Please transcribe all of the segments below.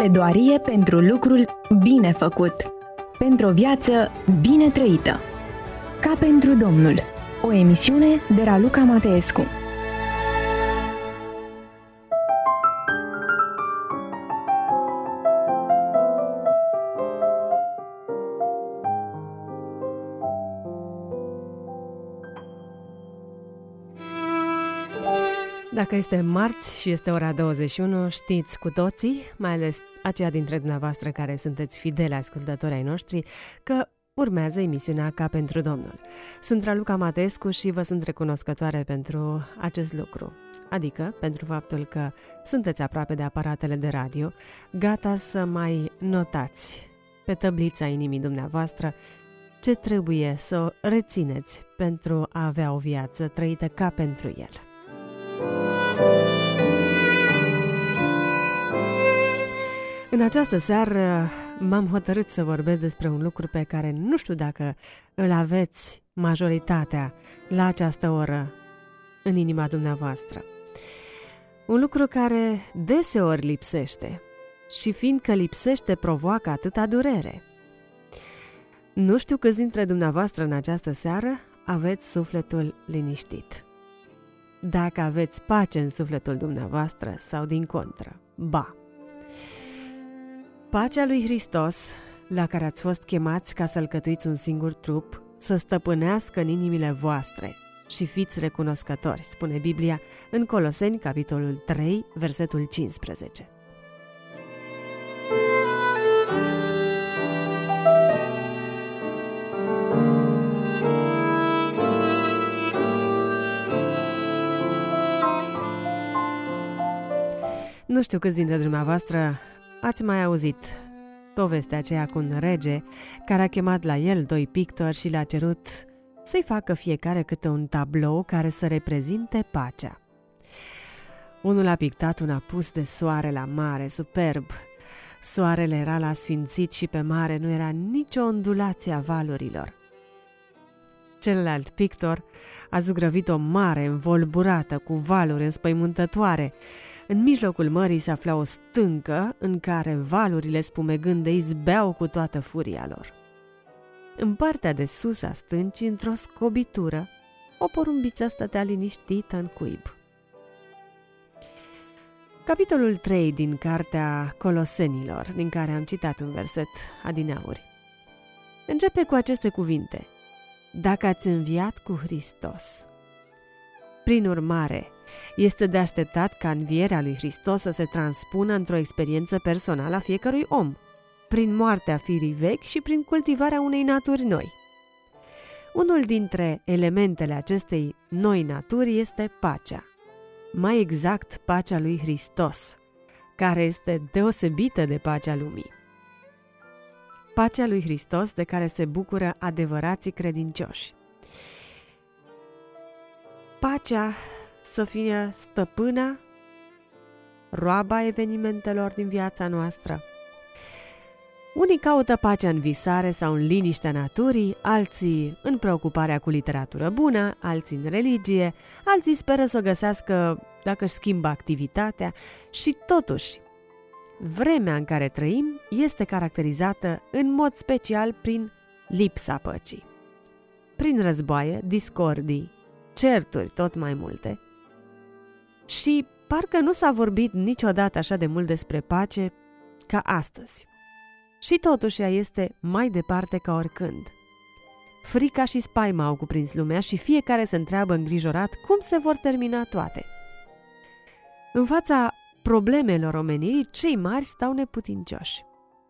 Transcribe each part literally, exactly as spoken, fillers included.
Pledoarie pentru lucrul bine făcut, pentru o viață bine trăită. Ca pentru Domnul, o emisiune de Raluca Mateescu. Dacă este marți și este ora douăzeci și unu, știți cu toții, mai ales aceia dintre dumneavoastră care sunteți fideli ascultători ai noștri, că urmează emisiunea Ca pentru Domnul. Sunt Raluca Mateescu și vă sunt recunoscătoare pentru acest lucru, adică pentru faptul că sunteți aproape de aparatele de radio, gata să mai notați pe tăblița inimii dumneavoastră ce trebuie să o rețineți pentru a avea o viață trăită ca pentru El. În această seară m-am hotărât să vorbesc despre un lucru pe care nu știu dacă îl aveți majoritatea la această oră în inima dumneavoastră. Un lucru care deseori lipsește și fiindcă lipsește provoacă atâta durere. Nu știu câți dintre dumneavoastră în această seară aveți sufletul liniștit. Dacă aveți pace în sufletul dumneavoastră sau din contră, ba. Pacea lui Hristos, la care ați fost chemați ca să alcătuiți un singur trup, să stăpânească în inimile voastre și fiți recunoscători, spune Biblia în Coloseni, capitolul trei, versetul cincisprezece. Nu știu câți dintre dumneavoastră ați mai auzit povestea aceea cu un rege care a chemat la el doi pictori și le-a cerut să-i facă fiecare câte un tablou care să reprezinte pacea. Unul a pictat un apus de soare la mare, superb. Soarele era la sfințit și pe mare nu era nicio ondulație a valurilor. Celălalt pictor a zugrăvit o mare învolburată cu valuri înspăimântătoare. În mijlocul mării se afla o stâncă în care valurile spumegânde izbeau cu toată furia lor. În partea de sus a stâncii, într-o scobitură, o porumbiță stătea liniștită în cuib. Capitolul trei din cartea Colosenilor, din care am citat un verset adineauri, începe cu aceste cuvinte: Dacă ați înviat cu Hristos. Prin urmare, este de așteptat ca învierea lui Hristos să se transpună într-o experiență personală a fiecărui om, prin moartea firii vechi și prin cultivarea unei naturi noi. Unul dintre elementele acestei noi naturi este pacea, mai exact pacea lui Hristos, care este deosebită de pacea lumii. Pacea lui Hristos de care se bucură adevărații credincioși. Pacea să fie stăpâna, roaba evenimentelor din viața noastră. Unii caută pacea în visare sau în liniștea naturii, alții în preocuparea cu literatură bună, alții în religie, alții speră să o găsească dacă își schimbă activitatea și totuși, vremea în care trăim este caracterizată în mod special prin lipsa păcii. Prin războaie, discordii, certuri tot mai multe. Și parcă nu s-a vorbit niciodată așa de mult despre pace ca astăzi. Și totuși ea este mai departe ca oricând. Frica și spaima au cuprins lumea și fiecare se întreabă îngrijorat cum se vor termina toate. În fața problemelor omenirii, cei mari stau neputincioși.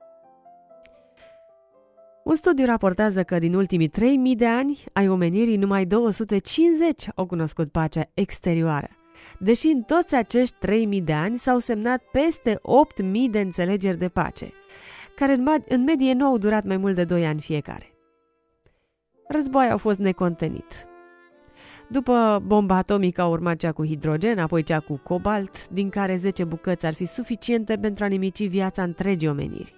Un studiu raportează că din ultimii trei mii de ani ai omenirii numai două sute cincizeci au cunoscut pacea exterioară, deși în toți acești trei mii de ani s-au semnat peste opt mii de înțelegeri de pace, care în medie nu au durat mai mult de doi ani fiecare. Războaie au fost necontenit. După bomba atomică a urmat cea cu hidrogen, apoi cea cu cobalt, din care zece bucăți ar fi suficiente pentru a nimici viața întregii omeniri.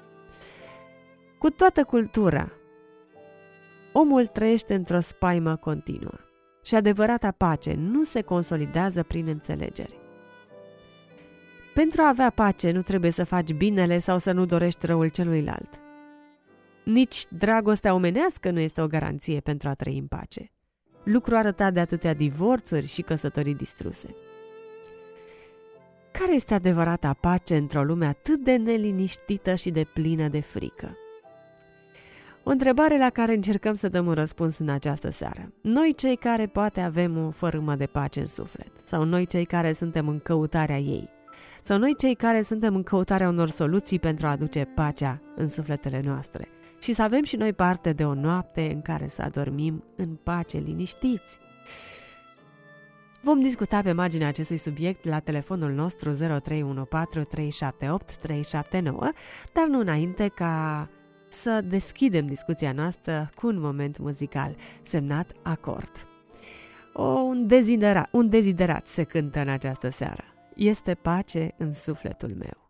Cu toată cultura, omul trăiește într-o spaimă continuă și adevărata pace nu se consolidează prin înțelegeri. pentru a avea pace nu trebuie să faci binele sau să nu dorești răul celuilalt. Nici dragostea omenească nu este o garanție pentru a trăi în pace. Lucru arătat de atâtea divorțuri și căsătorii distruse. Care este adevărata pace într-o lume atât de neliniștită și de plină de frică? O întrebare la care încercăm să dăm un răspuns în această seară. Noi cei care poate avem o fărâmă de pace în suflet, sau noi cei care suntem în căutarea ei, sau noi cei care suntem în căutarea unor soluții pentru a aduce pacea în sufletele noastre și să avem și noi parte de o noapte în care să adormim în pace, liniștiți. Vom discuta pe marginea acestui subiect la telefonul nostru zero trei unu patru trei șapte opt trei șapte nouă, dar nu înainte ca să deschidem discuția noastră cu un moment muzical semnat Acord. O, un, deziderat, un deziderat se cântă în această seară. Este pace în sufletul meu.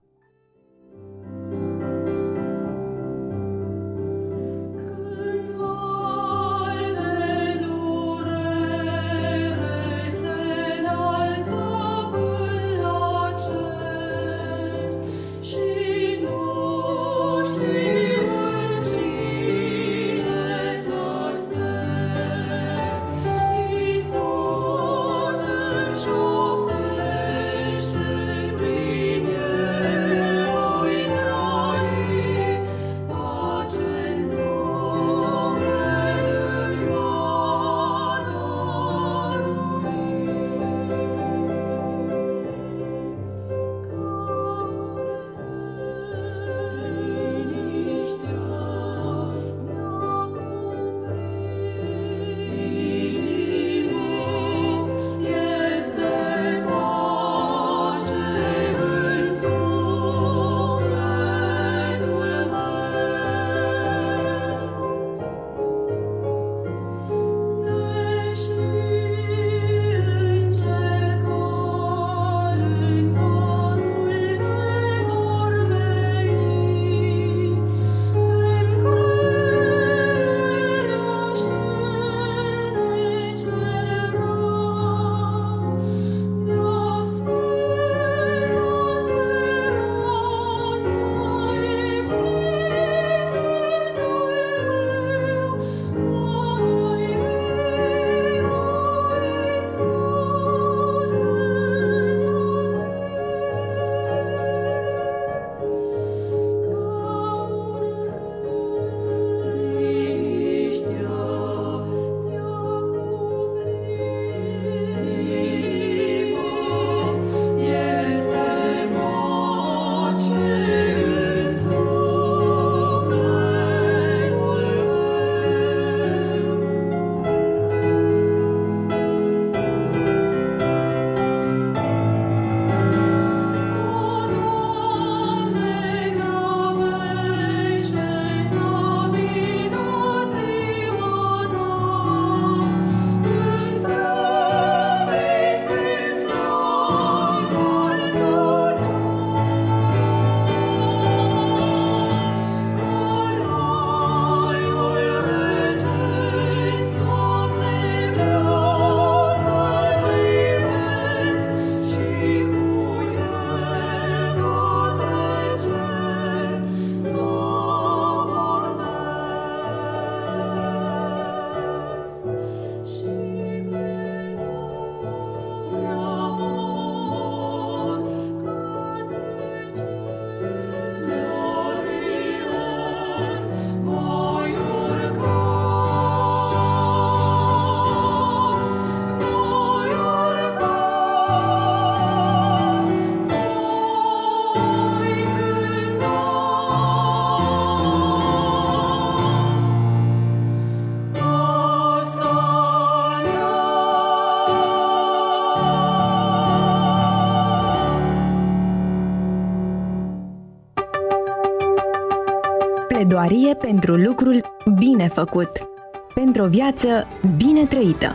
Pledoarie pentru lucrul bine făcut, pentru o viață bine trăită.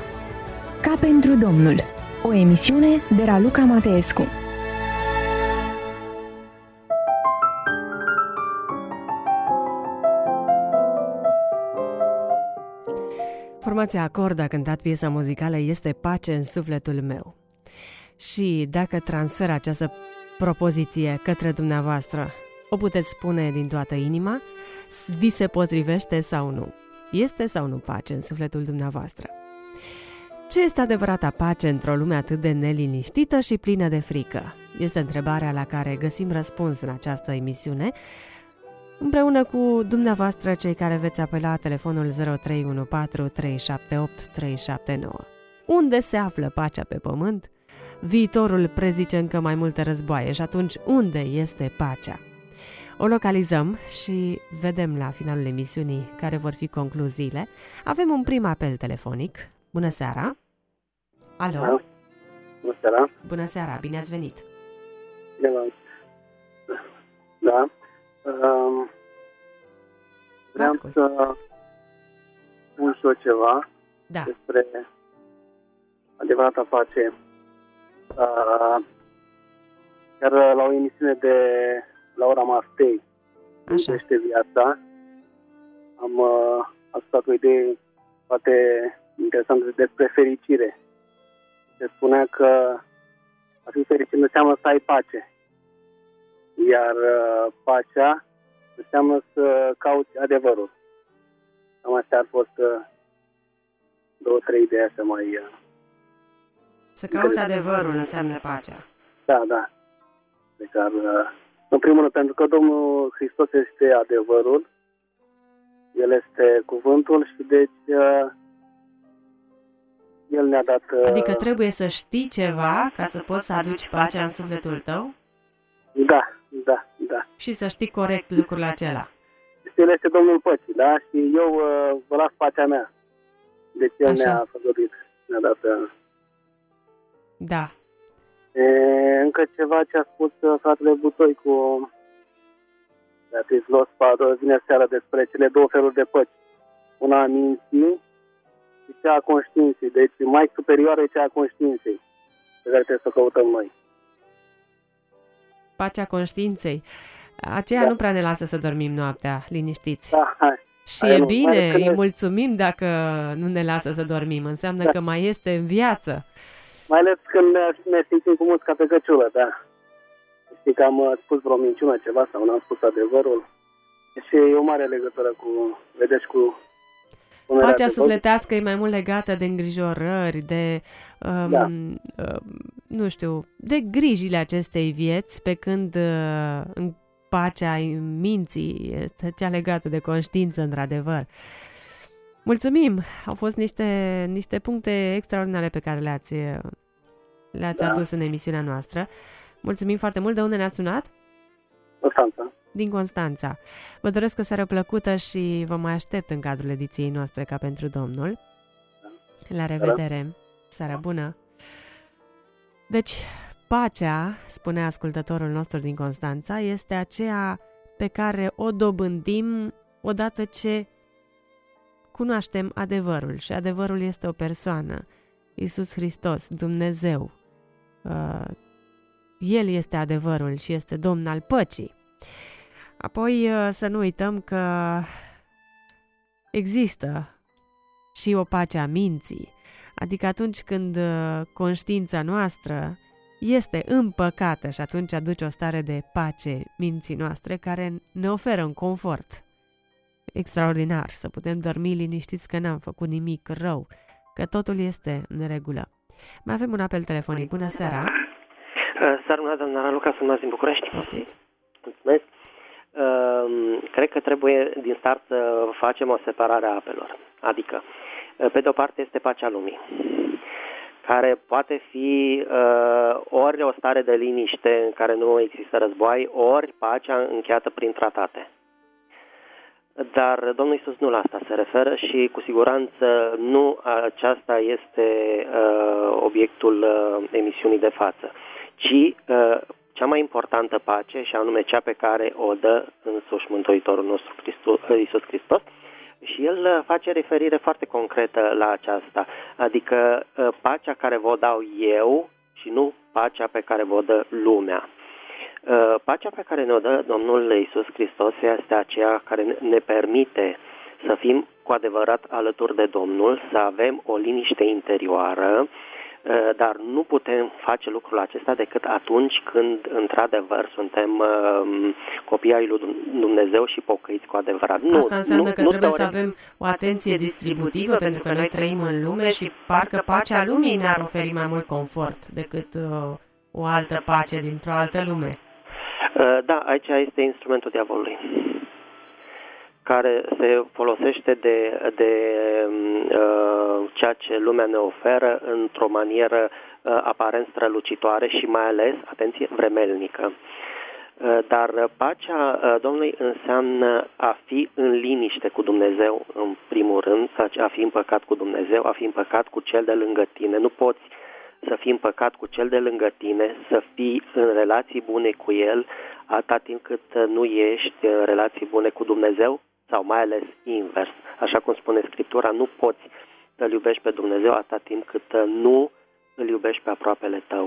Ca pentru Domnul, o emisiune de Raluca Mateescu. Formația Acord a cântat piesa muzicală Este pace în sufletul meu. Și dacă transfer această propoziție către dumneavoastră. O puteți spune din toată inima, vi se potrivește sau nu. Este sau nu pace în sufletul dumneavoastră? Ce este adevărata pace într-o lume atât de neliniștită și plină de frică? Este întrebarea la care găsim răspuns în această emisiune, împreună cu dumneavoastră, cei care veți apela telefonul zero trei unu patru trei șapte opt trei șapte nouă. Unde se află pacea pe pământ? Viitorul prezice încă mai multe războaie și atunci unde este pacea? O localizăm și vedem la finalul emisiunii care vor fi concluziile. Avem un prim apel telefonic. Bună seara! Alo! Da. Bună seara! Bună seara! Bine ați venit! Da. Um, vreau Ascult. să spun și eu ceva Da. despre adevărata pace. Uh, chiar la o emisiune de Laura Mastei, Așa. Gândește viața, am uh, ascultat o idee foarte interesantă despre fericire. Se spunea că a fi fericit înseamnă să ai pace. Iar uh, pacea înseamnă să cauți adevărul. Cam astea ar fost uh, două, trei idei așa mai... Uh... Să cauți adevărul înseamnă pacea. Da, da. Deci, ar, uh, în primul rând, pentru că Domnul Hristos este adevărul, El este cuvântul și deci uh, El ne-a dat... Uh, Adică trebuie să știi ceva ca să poți să aduci pacea în sufletul tău Da, da, da. și să știi corect lucrul acela. El este Domnul păcii, da? Și eu uh, vă las pacea mea. Deci El Așa. ne-a făgăduit, ne-a dat... Uh, Da. E, încă ceva ce a spus uh, fratele Butoi cu Beatrice Lospa vineri seara despre cele două feluri de păci. Una a minții și cea a conștiinței. Deci mai superioară e cea a conștiinței pe care trebuie să o căutăm noi. Pacea conștiinței. Aceea Da. nu prea ne lasă să dormim noaptea, liniștiți. Da, hai. Și Aia e nu, bine, mai ales că îi ne- mulțumim dacă nu ne lasă să dormim. Înseamnă Da. că mai este în viață. Mai ales când ne, ne simțim cu musca pe căciulă, da. Știi că am uh, spus vreo minciună ceva sau n-am spus adevărul. Și e o mare legătură cu, vedeți, cu... punerea Pacea de sufletească e mai mult legată de îngrijorări, de, um, Da. uh, nu știu, de grijile acestei vieți, pe când uh, în pacea minții este cea legată de conștiință, într-adevăr. Mulțumim! Au fost niște, niște puncte extraordinare pe care le-ați, le-ați Da. adus în emisiunea noastră. Mulțumim foarte mult! De unde ne-ați sunat? Constanța. Din Constanța. Vă doresc o seară plăcută și vă mai aștept în cadrul ediției noastre Ca pentru Domnul. La revedere! Seară bună! Deci, pacea, spune ascultătorul nostru din Constanța, este aceea pe care o dobândim odată ce cunoaștem adevărul. Și adevărul este o persoană, Iisus Hristos, Dumnezeu. Uh, El este adevărul și este Domn al păcii. Apoi să nu uităm că există și o pace a minții, adică atunci când conștiința noastră este împăcată și atunci aduce o stare de pace minții noastre care ne oferă un confort extraordinar, să putem dormi liniștiți că n-am făcut nimic rău, că totul este în regulă. Mai avem un apel telefonic. Bună seara! Seara bună, doamna Raluca, sunt din București. Poftiți? Mulțumesc. Uh, cred că trebuie din start să facem o separare a apelor. Adică, uh, pe de o parte este pacea lumii, care poate fi uh, ori o stare de liniște în care nu există război, ori pacea încheiată prin tratate. Dar Domnul Iisus nu la asta se referă și cu siguranță nu aceasta este uh, obiectul uh, emisiunii de față, ci uh, cea mai importantă pace, și anume cea pe care o dă însuși Mântuitorul nostru Hristos, Iisus Hristos, și el face referire foarte concretă la aceasta, adică uh, pacea care vă dau eu și nu pacea pe care vă dă lumea. Uh, pacea pe care ne-o dă Domnul Iisus Hristos este aceea care ne permite să fim cu adevărat alături de Domnul, să avem o liniște interioară, dar nu putem face lucrul acesta decât atunci când, într-adevăr, suntem copii ai lui Dumnezeu și pocăiți cu adevărat. Nu, Asta înseamnă nu, că nu trebuie teoretic. să avem o atenție distributivă, pentru că noi trăim în lume și parcă pacea lumii ne-ar oferi mai mult confort decât uh, o altă pace dintr-o altă lume. Da, aici este instrumentul diavolului, care se folosește de, de uh, ceea ce lumea ne oferă într-o manieră uh, aparent strălucitoare și mai ales, atenție, vremelnică. Uh, dar pacea uh, Domnului înseamnă a fi în liniște cu Dumnezeu, în primul rând, a fi împăcat cu Dumnezeu, a fi împăcat cu cel de lângă tine. Nu poți să fii împăcat cu cel de lângă tine, să fii în relații bune cu el, atâta timp cât nu ești în relații bune cu Dumnezeu, sau mai ales invers. Așa cum spune Scriptura, nu poți să-L iubești pe Dumnezeu atâta timp cât nu îl iubești pe aproapele tău.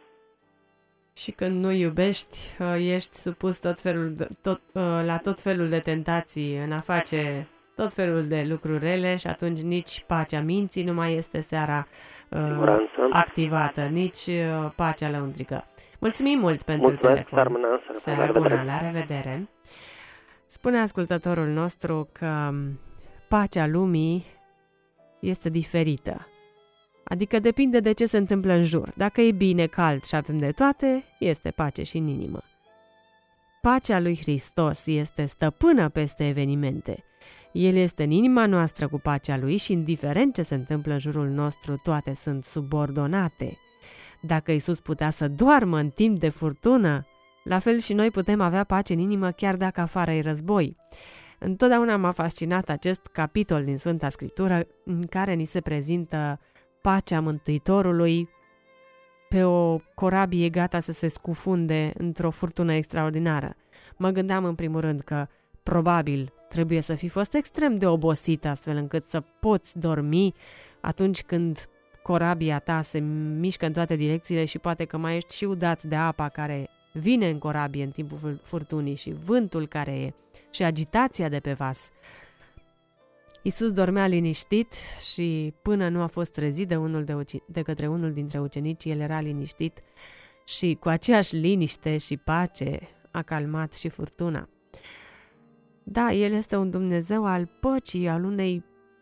Și când nu iubești, ești supus tot felul de, tot, la tot felul de tentații în a face tot felul de lucruri rele și atunci nici pacea minții nu mai este seara uh, activată, nici uh, pacea lăuntrică. Mulțumim mult pentru Mulțumesc, telefon. Seara, seara bună, la revedere. Spune ascultătorul nostru că pacea lumii este diferită. Adică depinde de ce se întâmplă în jur. Dacă e bine, cald și avem de toate, este pace și în inimă. Pacea lui Hristos este stăpână peste evenimente. El este în inima noastră cu pacea lui și indiferent ce se întâmplă în jurul nostru, toate sunt subordonate. Dacă Iisus putea să doarmă în timp de furtună, la fel și noi putem avea pace în inimă chiar dacă afară e război. Întotdeauna m-a fascinat acest capitol din Sfânta Scriptură în care ni se prezintă pacea Mântuitorului pe o corabie gata să se scufunde într-o furtună extraordinară. Mă gândeam în primul rând că probabil trebuie să fi fost extrem de obosit astfel încât să poți dormi atunci când corabia ta se mișcă în toate direcțiile și poate că mai ești și udat de apa care vine în corabie în timpul furtunii și vântul care e și agitația de pe vas. Iisus dormea liniștit și până nu a fost trezit de, unul de, uci- de către unul dintre ucenici, el era liniștit și cu aceeași liniște și pace a calmat și furtuna. Da, El este un Dumnezeu al păcii, al unei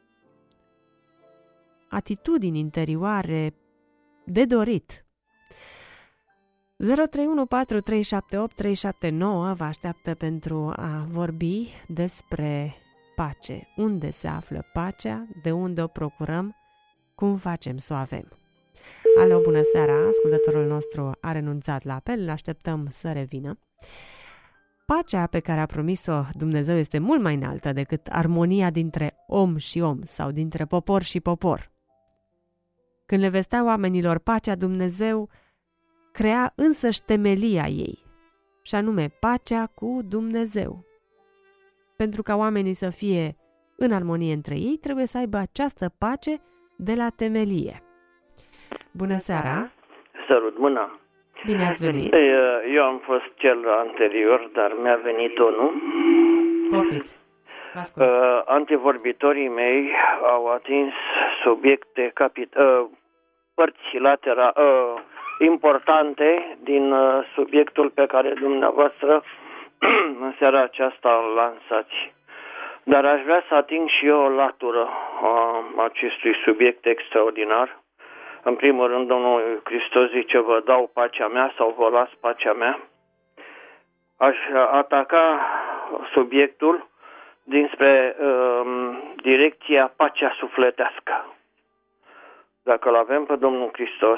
atitudini interioare de dorit. zero trei unu patru trei șapte opt trei șapte nouă vă așteaptă pentru a vorbi despre pace. Unde se află pacea? De unde o procurăm? Cum facem să o avem? Alo, bună seara! Ascultătorul nostru a renunțat la apel, îl așteptăm să revină. Pacea pe care a promis-o Dumnezeu este mult mai înaltă decât armonia dintre om și om sau dintre popor și popor. Când le vestea oamenilor pacea, Dumnezeu crea însăși temelia ei, și anume pacea cu Dumnezeu. Pentru ca oamenii să fie în armonie între ei, trebuie să aibă această pace de la temelie. Bună seara! Sărut mâna! Bine ați venit! Eu am fost cel anterior, dar mi-a venit unul. Poftiți! Uh, antevorbitorii mei au atins subiecte, capit- uh, părți latera, uh, importante din uh, subiectul pe care dumneavoastră în seara aceasta îl lansați. Dar aș vrea să ating și eu o latură a acestui subiect extraordinar. În primul rând, Domnul Hristos zice, vă dau pacea mea sau vă las pacea mea. Aș ataca subiectul dinspre um, direcția pacea sufletească. Dacă îl avem pe Domnul Hristos,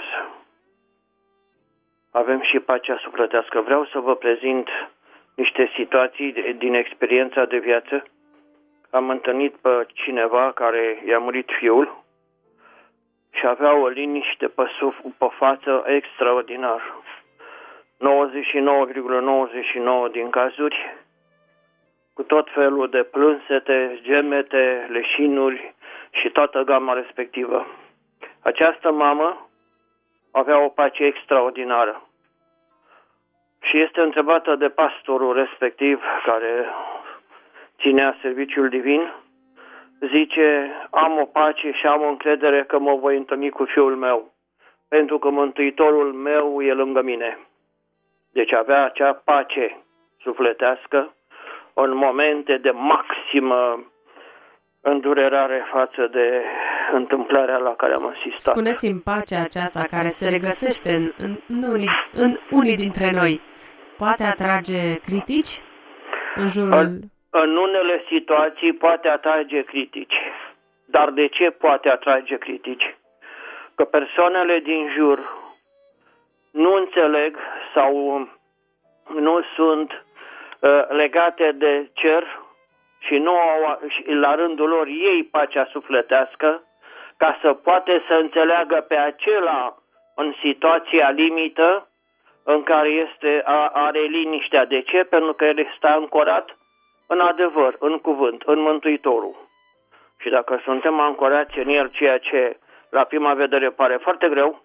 avem și pacea sufletească. Vreau să vă prezint niște situații din experiența de viață. Am întâlnit pe cineva care i-a murit fiul și avea o liniște pe, suf- pe față extraordinar. nouăzeci și nouă virgulă nouăzeci și nouă din cazuri, cu tot felul de plânsete, gemete, leșinuri și toată gama respectivă. Această mamă avea o pace extraordinară și este întrebată de pastorul respectiv care ținea serviciul divin. Zice, am o pace și am o încredere că mă voi întâlni cu fiul meu. pentru că Mântuitorul meu e lângă mine. Deci avea acea pace sufletească în momente de maximă îndurerare față de întâmplarea la care am asistat. Spuneți-mi, pacea aceasta care se regăsește în, în, în, unii, în unii dintre noi, poate atrage critici în jurul... În, în unele situații poate atrage critici. Dar de ce poate atrage critici? Că persoanele din jur nu înțeleg sau nu sunt uh, legate de cer și nu au la rândul lor ei pacea sufletească ca să poate să înțeleagă pe acela în situația limită în care este, a, are liniștea. De ce? Pentru că el este ancorat în adevăr, în cuvânt, în Mântuitorul. Și dacă suntem ancorați în el, ceea ce la prima vedere pare foarte greu,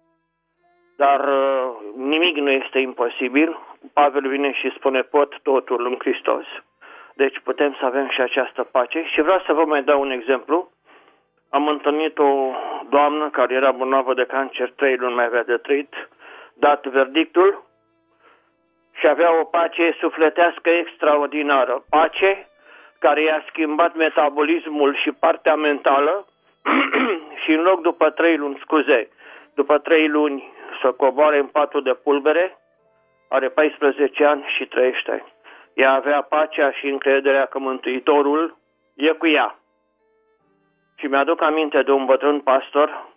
dar uh, nimic nu este imposibil, Pavel vine și spune pot totul în Hristos. Deci putem să avem și această pace. Și vreau să vă mai dau un exemplu. Am întâlnit o doamnă care era bolnavă de cancer, trei luni mai avea de trăit, dat verdictul și avea o pace sufletească extraordinară. Pace care i-a schimbat metabolismul și partea mentală și în loc după trei luni, scuze, după trei luni să coboare în patul de pulbere, are paisprezece ani și trăiește. Ea avea pacea și încrederea că Mântuitorul e cu ea. Și mi-aduc aminte de un bătrân pastor,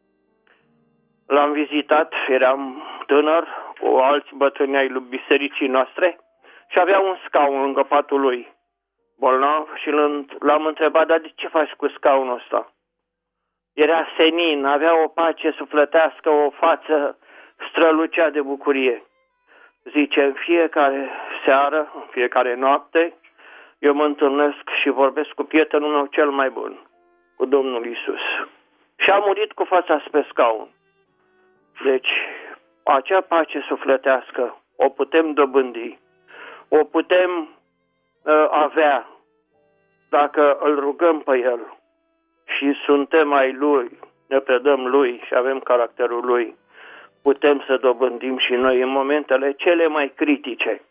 l-am vizitat, eram tânăr, cu alți bătrâni ai bisericii noastre și avea un scaun lângă patul lui, bolnav, și l-am întrebat, dar de ce faci cu scaunul ăsta? Era senin, avea o pace sufletească, o față strălucea de bucurie. Zice, în fiecare seară, în fiecare noapte, eu mă întâlnesc și vorbesc cu prietenul meu cel mai bun, cu Domnul Iisus. Și a murit cu fața spre scaun. Deci, acea pace sufletească o putem dobândi, o putem uh, avea dacă îl rugăm pe El și suntem ai Lui, ne predăm Lui și avem caracterul Lui, putem să dobândim și noi în momentele cele mai critice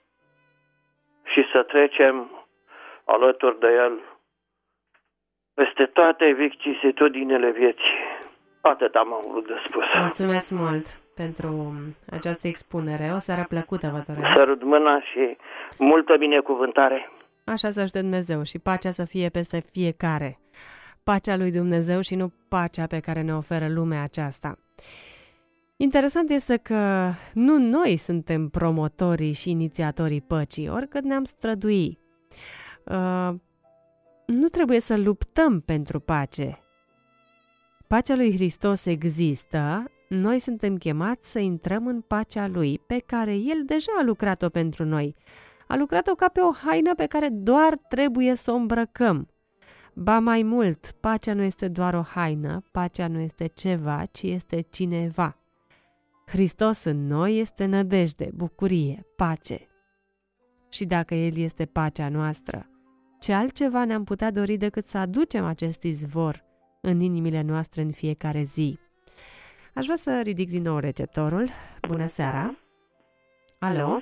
și să trecem alături de El peste toate vicissitudinile vieții. Atât am vrut de spus. Mulțumesc mult pentru această expunere. O seară plăcută vă doresc. Sărut mâna și multă binecuvântare. Așa să-și dea Dumnezeu și pacea să fie peste fiecare. Pacea lui Dumnezeu și nu pacea pe care ne oferă lumea aceasta. Interesant este că nu noi suntem promotorii și inițiatorii păcii, oricât ne-am strădui. Uh, nu trebuie să luptăm pentru pace. Pacea lui Hristos există, noi suntem chemați să intrăm în pacea Lui, pe care El deja a lucrat-o pentru noi. A lucrat-o ca pe o haină pe care doar trebuie să o îmbrăcăm. Ba mai mult, pacea nu este doar o haină, pacea nu este ceva, ci este cineva. Hristos în noi este nădejde, bucurie, pace. Și dacă El este pacea noastră, ce altceva ne-am putea dori decât să aducem acest izvor în inimile noastre în fiecare zi? Aș vrea să ridic din nou receptorul. Bună seara! Alo?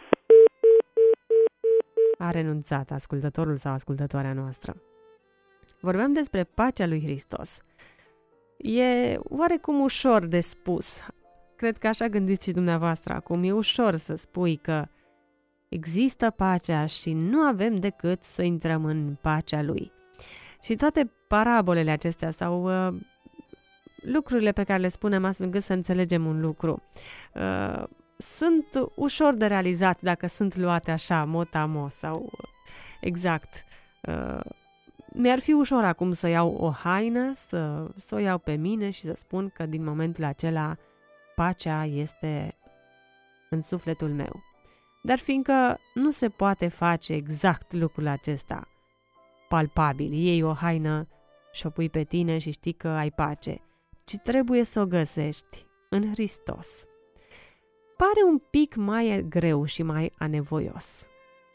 A renunțat ascultătorul sau ascultătoarea noastră. Vorbeam despre pacea lui Hristos. E oarecum ușor de spus. Cred că așa gândiți și dumneavoastră acum. E ușor să spui că există pacea și nu avem decât să intrăm în pacea Lui. Și toate parabolele acestea sau uh, lucrurile pe care le spunem astfel încât să înțelegem un lucru uh, sunt ușor de realizat dacă sunt luate așa, mot-a-mot sau uh, exact. Uh, mi-ar fi ușor acum să iau o haină, să, să o iau pe mine și să spun că din momentul acela pacea este în sufletul meu. Dar fiindcă nu se poate face exact lucrul acesta palpabil, iei o haină și o pui pe tine și știi că ai pace, ci trebuie să o găsești în Hristos. Pare un pic mai greu și mai anevoios.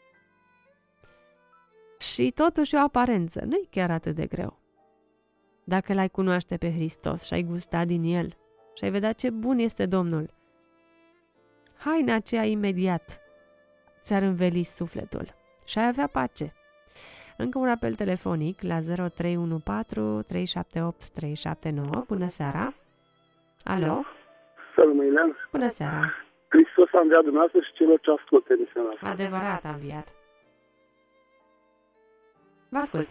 Și totuși o aparență, nu-i chiar atât de greu. Dacă l-ai cunoaște pe Hristos și ai gustat din El, și ai vedea ce bun este Domnul. Haina aceea imediat ți-ar înveli sufletul și ai avea pace. Încă un apel telefonic la zero trei unu patru trei șapte opt trei șapte nouă. Bună seara! Alo? Salut, Măilean! Bună seara! Hristos a înviat dumneavoastră și celor ce ascultă emisiunea asta. Adevărat a înviat. Vă ascult.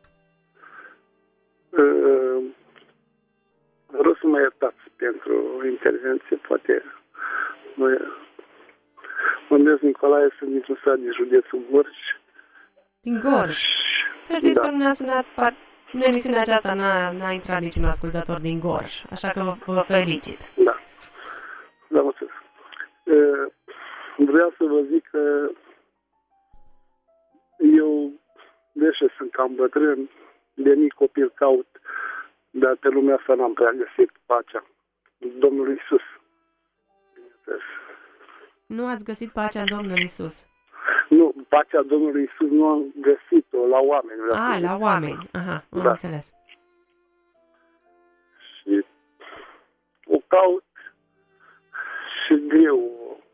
Uh, vreau să mă iertați pentru intervenție, poate mă numesc Nicolae, sunt dintr-un sat din județul Gorj. Din Gorj? Să știți Da. că nu ne-a sunat, în emisiunea aceasta n-a, n-a intrat niciun ascultător din Gorj, așa că vă, vă felicit. Da. Da, mulțumesc. Uh, vreau să vă zic că eu, deși sunt cam bătrân, de mic copil caut, dar pe lumea asta n-am prea găsit pacea. Domnul Iisus. Nu ați găsit pacea în Domnul Iisus. Nu, pacea Domnului Iisus nu am găsit-o la oameni. vreau să A, zic. la oameni. Aha, am Da. înțeles. Și o caut și greu,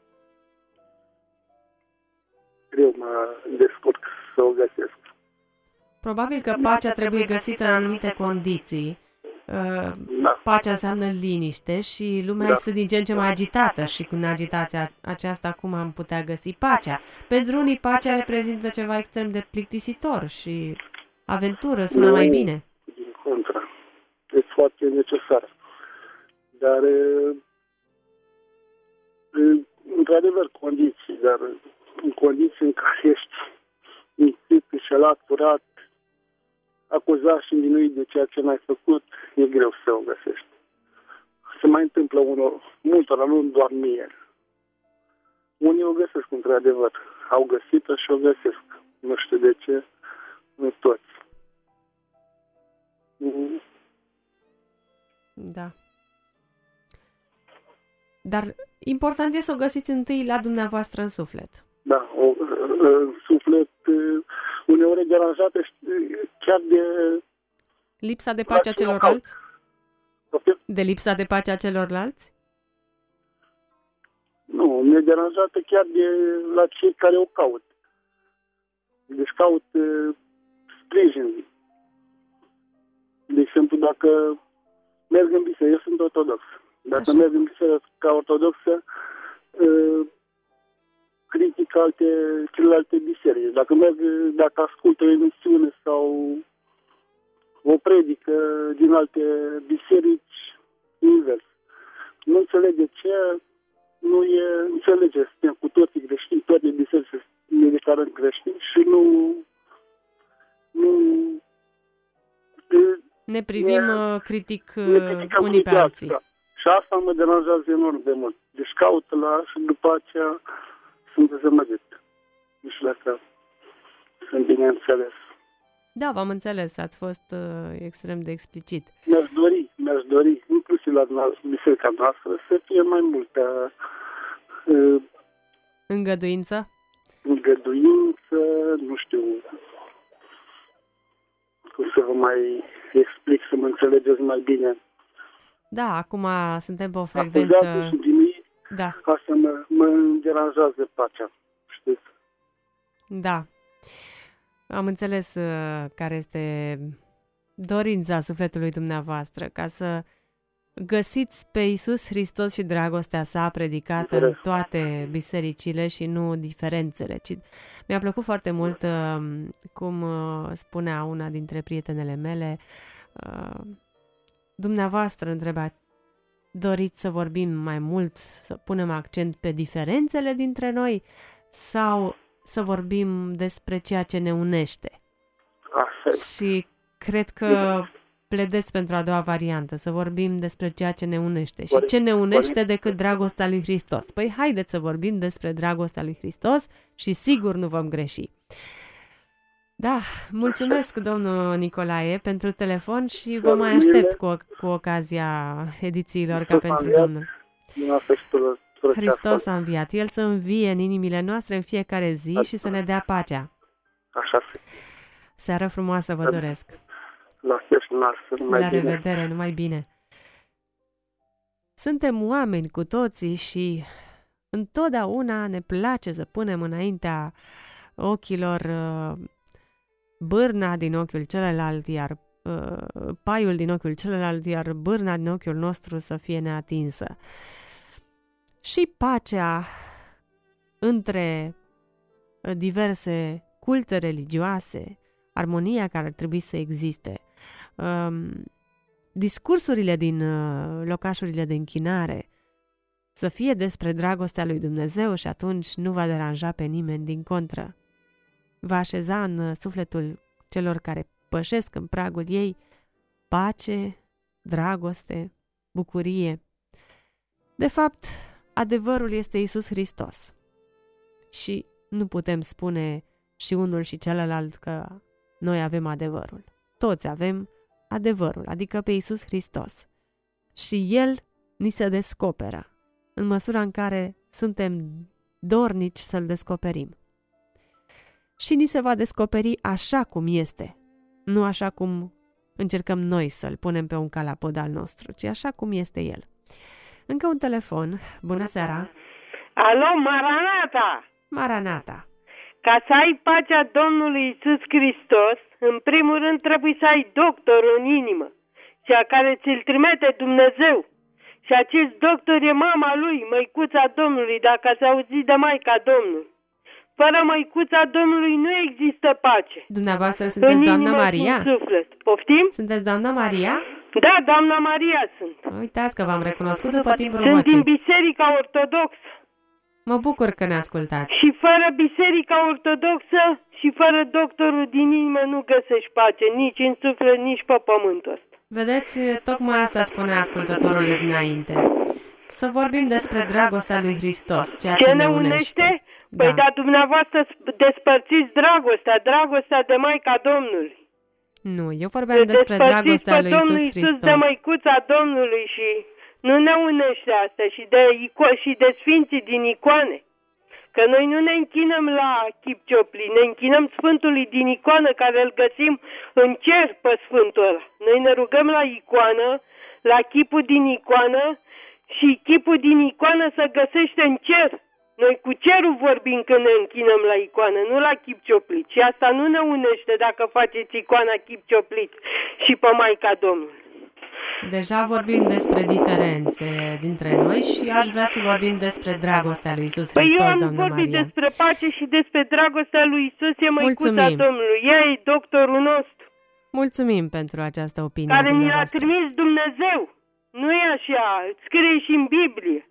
greu mă descurc să o găsesc. Probabil că pacea trebuie găsită în anumite condiții. Uh, Da. Pacea înseamnă liniște și lumea Da. este din ce în ce mai agitată și cu agitația aceasta cum am putea găsi pacea? Pentru unii pacea reprezintă ceva extrem de plictisitor și aventură sună mai bine. Din contra. E foarte necesar. Dar, e, e, într-adevăr, condiții, dar în condiții în care ești mințit, înșelat, furat, acuzat și învinuit de ceea ce n-ai făcut, e greu să o găsești. Se mai întâmplă unor, multora, nu doar mie. Unii o găsesc, într-adevăr. Au găsit-o și o găsesc. Nu știu de ce, nu toți. Mm. Da. Dar important e să o găsiți întâi la dumneavoastră în suflet. Da, o, în suflet, uneori e deranjată chiar de... Lipsa de pacea La cine o celorlalți? caut. De lipsa de pacea celorlalți? Nu, mi-e deranjată chiar de la cei care o caut. Deci caut uh, sprijin. De exemplu, dacă merg în biserică, eu sunt ortodox. Dacă Așa. merg în biserică ca ortodoxă, uh, critic alte, celelalte biserici. Dacă merg, dacă ascult o emisiune sau o predică din alte biserici, invers. Nu înțeleg de ce, nu e, înțelege, suntem cu toții creștini, toate bisericile ne declarăm creștini și nu, nu, de, Ne privim Ne- uh, critic uh, ne criticăm unii pe unii alții. Da. Și asta mă deranjează enorm de mult. Deci caut la și după aceea sunt dezamăgit. Nu știu dacă sunt bine înțeles. Da, v-am înțeles, ați fost uh, extrem de explicit. Mi-aș dori, mi-aș dori, inclusiv la noastră, biserica noastră, să fie mai multă uh, Îngăduință? îngăduință, nu știu cum să vă mai explic, să mă înțelegeți mai bine. Da, acum suntem pe o Acuzații frecvență... și dinui, Da, asta mă, mă deranjează pacea, știți? da. Am înțeles uh, care este dorința sufletului dumneavoastră, ca să găsiți pe Iisus Hristos și dragostea sa predicată în toate bisericile și nu diferențele. Ci... Mi-a plăcut foarte mult uh, cum uh, spunea una dintre prietenele mele, uh, dumneavoastră întreba, doriți să vorbim mai mult, să punem accent pe diferențele dintre noi sau să vorbim despre ceea ce ne unește? Asta e. Și cred că pledez pentru a doua variantă, să vorbim despre ceea ce ne unește. Și ce ne unește decât dragostea lui Hristos? Păi haideți să vorbim despre dragostea lui Hristos și sigur nu vom greși. Da, mulțumesc, domnul Nicolae, pentru telefon și vă mai aștept cu, cu ocazia edițiilor ca pentru Domnul. Hristos a înviat. El să învie în inimile noastre în fiecare zi și să ne dea pacea. Așa se. Seară frumoasă vă doresc. La fel și noastră, numai La bine. revedere, numai bine. Suntem oameni cu toții și întotdeauna ne place să punem înaintea ochilor uh, bârna din ochiul celălalt, iar uh, paiul din ochiul celălalt, iar bârna din ochiul nostru să fie neatinsă. Și pacea între diverse culte religioase, armonia care ar trebui să existe, um, discursurile din uh, locașurile de închinare, să fie despre dragostea lui Dumnezeu și atunci nu va deranja pe nimeni, din contră. Va așeza în sufletul celor care pășesc în pragul ei pace, dragoste, bucurie. De fapt, adevărul este Iisus Hristos. Și nu putem spune și unul și celălalt că noi avem adevărul. Toți avem adevărul, adică pe Iisus Hristos. Și El ni se descoperă în măsura în care suntem dornici să-L descoperim. Și ni se va descoperi așa cum este, nu așa cum încercăm noi să-L punem pe un calapod al nostru, ci așa cum este El. Încă un telefon. Bună seara! Alo, Maranata! Maranata! Ca să ai pacea Domnului Iisus Hristos, în primul rând trebuie să ai doctor în inimă, cea care ți-l trimite Dumnezeu. Și acest doctor e mama lui, măicuța Domnului, dacă ați auzit de Maica Domnului. Fără măicuța Domnului nu există pace. Dumneavoastră sunteți doamna Maria? În suflet. Poftim? Sunteți doamna Maria? Da, doamna Maria sunt. Uitați că v-am recunoscut după timpul vocii. Sunt din vocii. Biserica Ortodoxă. Mă bucur că ne ascultați. Și fără Biserica Ortodoxă și fără doctorul din inimă nu găsești pace, nici în suflet, nici pe pământul ăsta. Vedeți, tocmai asta spunea ascultătorul dinainte. Să vorbim despre dragostea lui Hristos, ceea ce, ce ne unește. unește. Păi Da. dar dumneavoastră despărțiți dragostea, dragostea de Maica Domnului. Nu, eu vorbeam despre dragostea lui Domnul Iisus Iisus de Hristos. măicuța Domnului și nu ne unește asta și de, ico- și de sfinții din icoane. Că noi nu ne închinăm la chip cioplit, ne închinăm Sfântului din icoană care îl găsim în cer pe Sfântul ăla. Noi ne rugăm la icoană, la chipul din icoană și chipul din icoană se găsește în cer. Noi cu cerul vorbim când ne închinăm la icoană, nu la chip cioplit. Și asta nu ne unește dacă faceți icoana chip cioplit și pe Maica Domnului. Deja vorbim despre diferențe dintre noi și aș vrea să vorbim despre dragostea lui Iisus Hristos, păi eu am doamna vorbit Maria. despre pace și despre dragostea lui Iisus, e măicuța Mulțumim. Domnului. Ea e doctorul nostru. Mulțumim pentru această opinie Care mi l-a dumneavoastră. trimis Dumnezeu. Nu e așa, scrie și în Biblie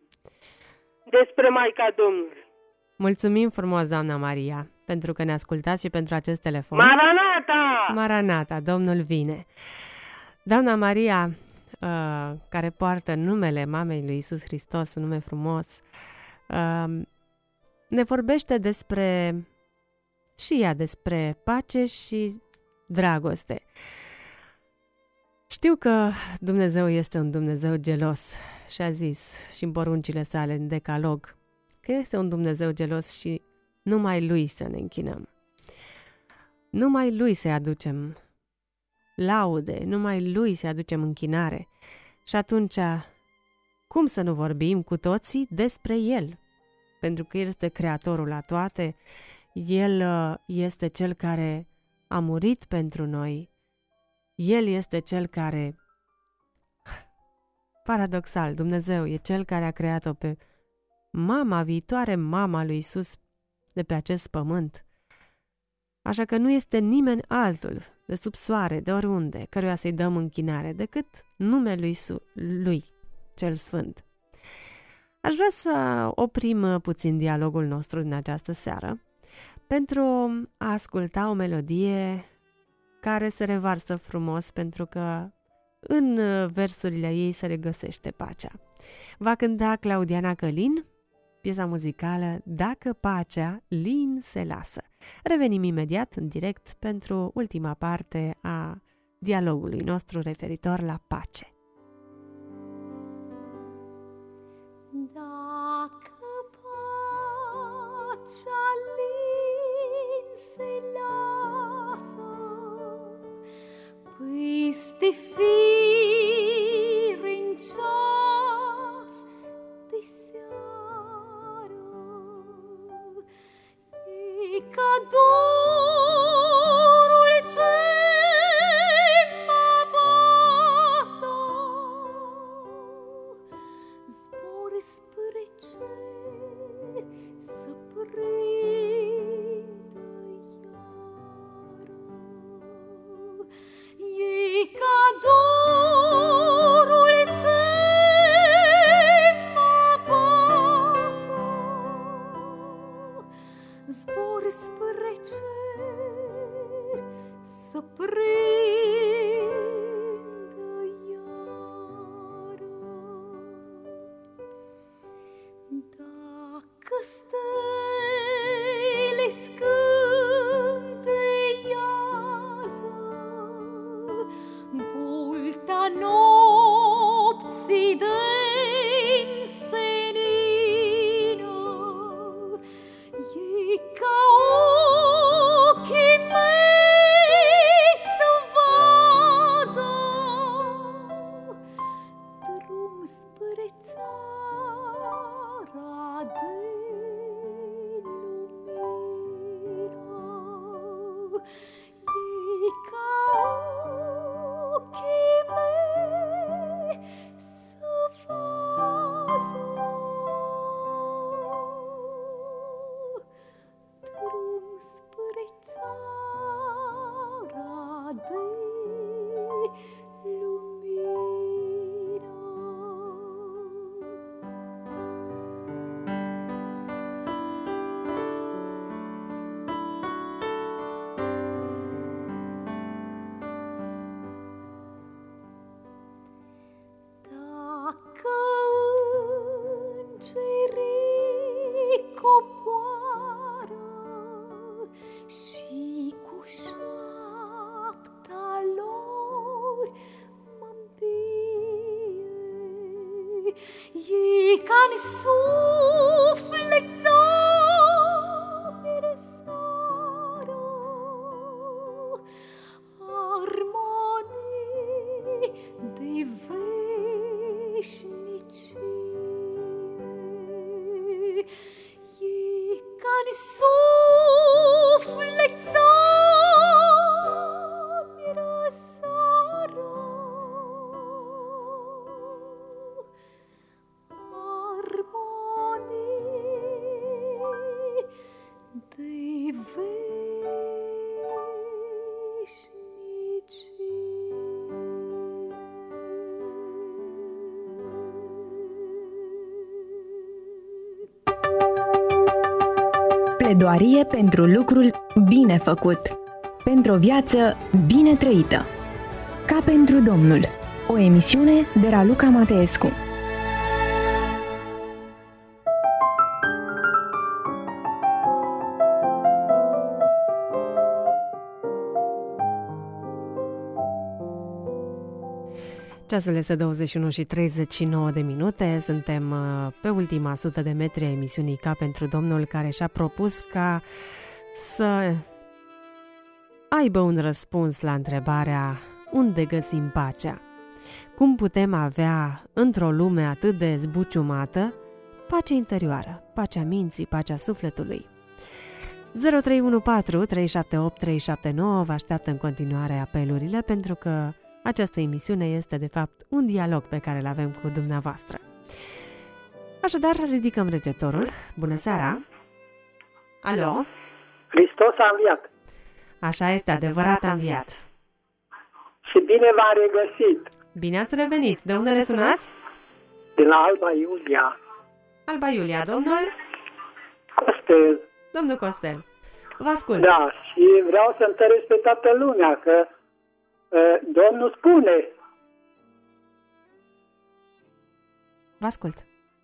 despre Maica Domnului. Mulțumim frumos, doamna Maria, pentru că ne ascultați și pentru acest telefon. Maranata! Maranata, Domnul vine. Doamna Maria, uh, care poartă numele mamei lui Iisus Hristos, un nume frumos, uh, ne vorbește despre și ea despre pace și dragoste. Știu că Dumnezeu este un Dumnezeu gelos și a zis și în poruncile sale, în decalog, că este un Dumnezeu gelos și numai Lui să ne închinăm. Numai Lui să-i aducem laude, numai Lui să-i aducem închinare. Și atunci, cum să nu vorbim cu toții despre El? Pentru că El este Creatorul la toate, El este Cel care a murit pentru noi, El este Cel care, paradoxal, Dumnezeu e Cel care a creat-o pe mama, viitoare mama lui Iisus de pe acest pământ. Așa că nu este nimeni altul de sub soare, de oriunde, căruia să-i dăm închinare, decât numele lui, lui, cel Sfânt. Aș vrea să oprim puțin dialogul nostru din această seară pentru a asculta o melodie care se revarsă frumos, pentru că în versurile ei se regăsește pacea. Va cânta Claudiana Călin piesa muzicală Dacă pacea lin se lasă. Revenim imediat în direct pentru ultima parte a dialogului nostru referitor la pace. Dacă pacea lin se lasă peste firința ca dorul ce mă apasă. Zbor spre cer să prindă iară. E ca dorul ce mă apasă. Zbor spre cer să prindă iară. Dacă stele scânteiază, bolta nopții de-nsenină, e ca ochii mei să vază drum spre țara de lumină. E ca ochii mei să vază drum spre țara de lumină. Dacă îngerii coboară și cu șapta lor mă-mbie, e ca-n suflet să-mi răsară armonii de veșnicie. E ca-n suflet să-mi răsară armonii de veșnicie. Pledoarie pentru lucrul bine făcut. Pentru o viață bine trăită. Ca pentru Domnul. O emisiune de Raluca Mateescu. Ceasul este douăzeci și unu și treizeci și nouă de minute. Suntem uh, pe ultima sută de metri a emisiunii Ca pentru Domnul, care și-a propus ca să aibă un răspuns la întrebarea unde găsim pacea. Cum putem avea într-o lume atât de zbuciumată pace interioară, pacea minții, pacea sufletului? zero trei unu patru trei șapte opt trei șapte nouă vă așteaptă în continuare apelurile, pentru că această emisiune este, de fapt, un dialog pe care îl avem cu dumneavoastră. Așadar, ridicăm receptorul. Bună seara! Alo? Hristos a înviat. Așa este, adevărat a înviat. Și bine v-am regăsit. Bine ați revenit. De unde ne sunați? De la Alba Iulia. Alba Iulia, domnul? Costel. Domnul Costel. Vă ascult. Da, și vreau să întăresc pe toată lumea că uh, Domnul spune. Vă ascult.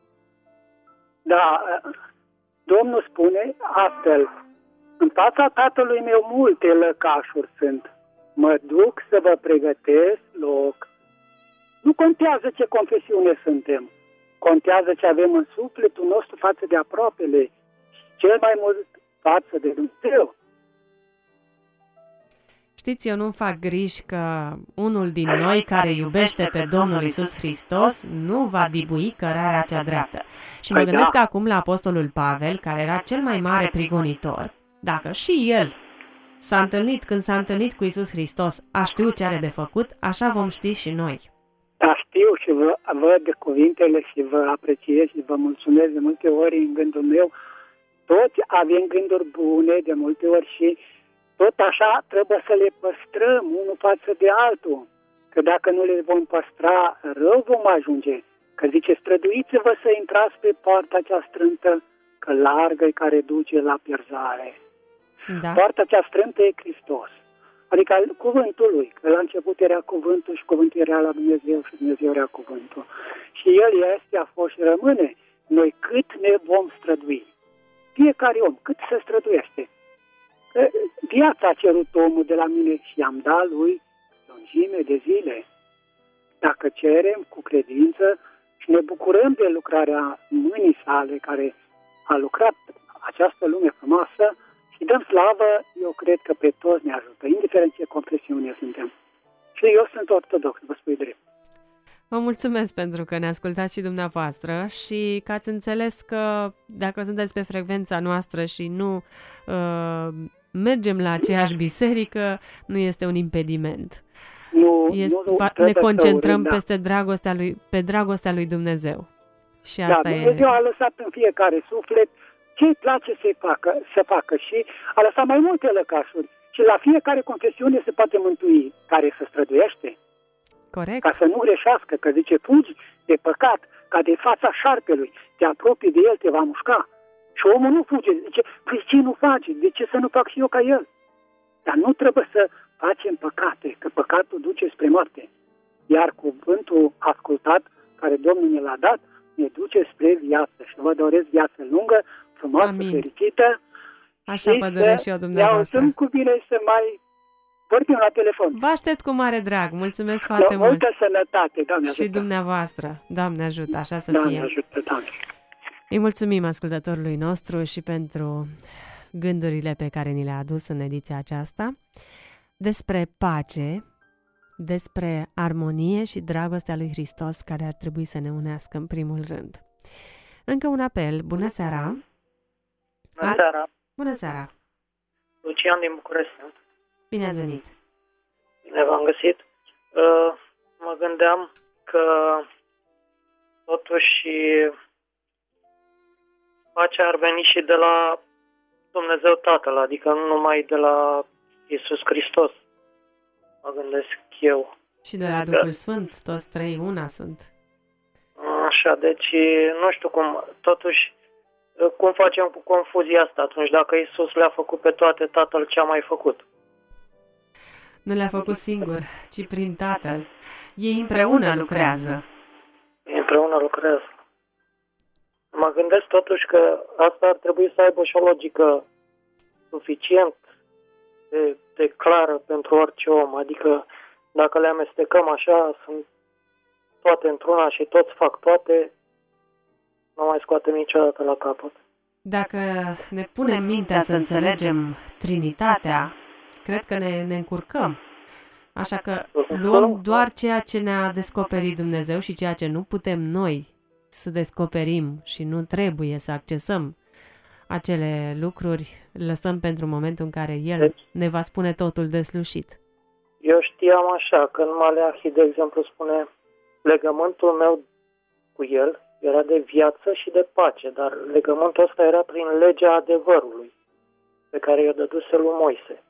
Da, uh, Domnul spune astfel: în fața Tatălui meu multe lăcașuri sunt. Mă duc să vă pregătesc loc. Nu contează ce confesiune suntem. Contează ce avem în sufletul nostru față de aproapele și cel mai mult față de Dumnezeu. Știți, eu nu fac griji că unul din noi care iubește pe Domnul Iisus Hristos nu va dibui cărarea cea dreaptă. Și mă Păi gândesc da. acum la apostolul Pavel, care era cel mai mare prigonitor. Dacă și el s-a întâlnit când s-a întâlnit cu Iisus Hristos, a știut ce are de făcut, așa vom ști și noi. Da, știu și vă, văd cuvintele și vă apreciez și vă mulțumesc de multe ori în gândul meu. Toți avem gânduri bune de multe ori și tot așa trebuie să le păstrăm unul față de altul. Că dacă nu le vom păstra, rău vom ajunge. Că zice, străduiți-vă să intrați pe poarta cea strântă, că largă e care duce la pierzare. Da. Poarta cea strântă e Hristos. Adică cuvântul lui, că la început era cuvântul și cuvântul era la Dumnezeu și Dumnezeu era cuvântul. Și el este, a fost și rămâne. Noi cât ne vom strădui. Fiecare om, cât se străduiește. Că viața a cerut omul de la mine și i-am dat lui lungime de zile. Dacă cerem cu credință și ne bucurăm de lucrarea mâinii sale care a lucrat această lume frumoasă și dăm slavă, eu cred că pe toți ne ajută, indiferent ce confesiune suntem. Și eu sunt ortodox, vă spui drept. Vă mulțumesc pentru că ne ascultați și dumneavoastră și că ați înțeles că dacă sunteți pe frecvența noastră și nu uh, mergem la aceeași biserică, nu este un impediment. Nu, este, nu, va, nu ne concentrăm urând, da. peste dragostea lui, pe dragostea lui Dumnezeu. Și Da, asta Dumnezeu e... a lăsat în fiecare suflet ce îi place să facă, să facă și a lăsat mai multe lăcașuri. Și la fiecare confesiune se poate mântui care se străduiește. Corect. Ca să nu greșească, că zice, fugi de păcat, ca de fața șarpelui, te apropii de el, te va mușca. Și omul nu fuge, zice, păi ce nu face, de ce să nu fac și eu ca el? Dar nu trebuie să facem păcate, că păcatul duce spre moarte. Iar cuvântul ascultat, care Domnul ne l-a dat, ne duce spre viață. Și vă doresc viață lungă, frumoasă, Amin. fericită. Așa vă doresc și eu dumneavoastră. Ne cu bine să mai vorbim la telefon. Vă aștept cu mare drag. Mulțumesc foarte La mult. multă sănătate, Doamne Și ajută. dumneavoastră. Doamne ajută, așa să Doamne fie. ajută, Doamne. Îi mulțumim ascultătorului nostru și pentru gândurile pe care ni le-a adus în ediția aceasta despre pace, despre armonie și dragostea lui Hristos care ar trebui să ne unească în primul rând. Încă un apel. Bună seara! Bună seara! Bună seara! Lucian din București. Bine ați venit! Bine v-am găsit. Uh, mă gândeam că totuși pacea ar veni și de la Dumnezeu Tatăl, adică nu numai de la Iisus Hristos. Mă gândesc eu. Și de la Duhul Sfânt, toți trei una sunt. Așa, deci nu știu cum, totuși, cum facem cu confuzia asta atunci, dacă Iisus le-a făcut pe toate, Tatăl ce-a mai făcut? Nu le-a făcut singur, ci prin Tatăl. Ei împreună lucrează. Ei împreună lucrează. Mă gândesc totuși că asta ar trebui să aibă și o logică suficient de, de clară pentru orice om. Adică dacă le amestecăm așa, sunt toate într-una și toți fac toate, nu mai scoatem niciodată la capăt. Dacă ne punem mintea să înțelegem Trinitatea, cred că ne, ne încurcăm. Așa că luăm doar ceea ce ne-a descoperit Dumnezeu și ceea ce nu putem noi să descoperim și nu trebuie să accesăm acele lucruri, lăsăm pentru momentul în care El ne va spune totul deslușit. Eu știam așa, că în Maleahi, de exemplu, spune legământul meu cu El era de viață și de pace, dar legământul ăsta era prin legea adevărului pe care i-o dăduse lui Moise.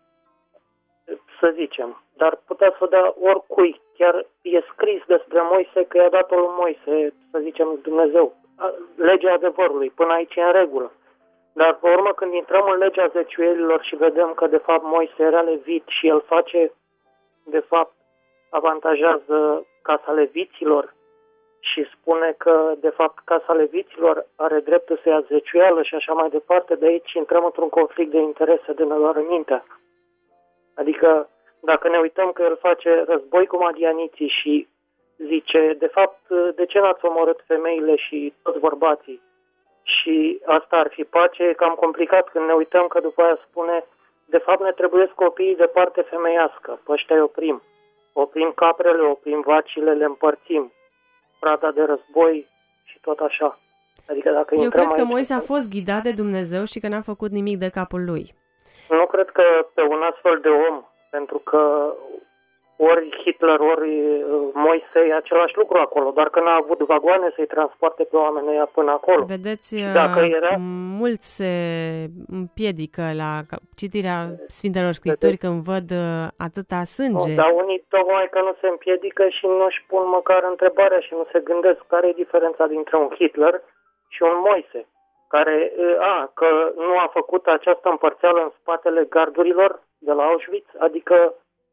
Să zicem, dar putea să dea oricui, chiar e scris despre Moise că i-a dat-o lui Moise, să zicem, Dumnezeu, legea adevărului, până aici e în regulă. Dar pe urmă când intrăm în legea zeciuielilor și vedem că de fapt Moise era levit și el face, de fapt, avantajează casa leviților și spune că de fapt casa leviților are dreptul să ia zeciuială și așa mai departe, de aici intrăm într-un conflict de interese de neluare mintea. Adică dacă ne uităm că el face război cu madianiții și zice, de fapt, de ce n-ați omorât femeile și toți bărbații? Și asta ar fi pace, e cam complicat când ne uităm că după aia spune, de fapt ne trebuiesc copiii de parte femeiască, pe ăștia îi oprim. Oprim caprele, oprim vacile, le împărțim. Prada de război și tot așa. Adică dacă Eu intrăm cred că aici, Moise a fost ghidat de Dumnezeu și că n-a făcut nimic de capul lui. Nu cred că pe un astfel de om, pentru că ori Hitler, ori Moise e același lucru acolo, doar că n-a avut vagoane să-i transporte pe oamenii ăia până acolo. Vedeți, dacă era... mulți se împiedică la citirea Sfintelor Scripturi când văd atâta sânge. No, dar unii tocmai că nu se împiedică și nu-și pun măcar întrebarea și nu se gândesc care e diferența dintre un Hitler și un Moise, care, a, că nu a făcut această împărțeală în spatele gardurilor de la Auschwitz, adică